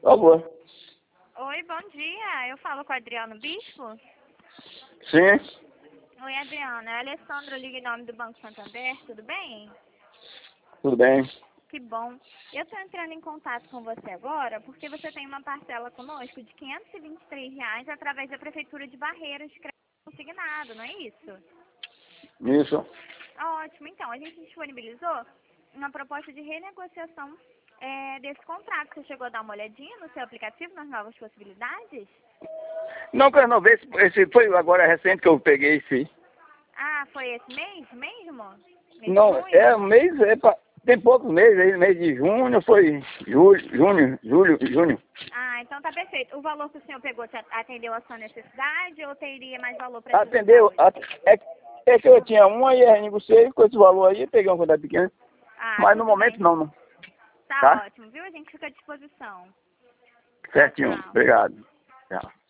favor. Oi, bom dia. Eu falo com o Adriano Bispo. Sim, Oi, Adriano. É a Alessandra, liga em nome do Banco Santander. Tudo bem? tudo bem. Que bom. Eu estou entrando em contato com você agora porque você tem uma parcela conosco de R$ 523 através da Prefeitura de Barreiras de crédito consignado, não é isso? Isso. Ótimo. Então, a gente disponibilizou uma proposta de renegociação desse contrato. Você chegou a dar uma olhadinha no seu aplicativo, nas novas possibilidades? Não, que eu não vejo, esse foi agora recente que eu peguei esse. Ah, foi esse mês mesmo? Mês de Não, junho? é um mês, tem poucos meses aí, mês de junho, foi junho. Ah, então tá perfeito. O valor que o senhor pegou atendeu a sua necessidade ou teria mais valor para te ajudar Atendeu, hoje? é que eu tinha uma e aí negociei com esse valor aí, peguei uma quantidade pequena, Ah, mas no tudo momento bem. não, Tá tá? ótimo, viu? A gente fica à disposição. Tchau, Certinho, tchau. obrigado. Tchau.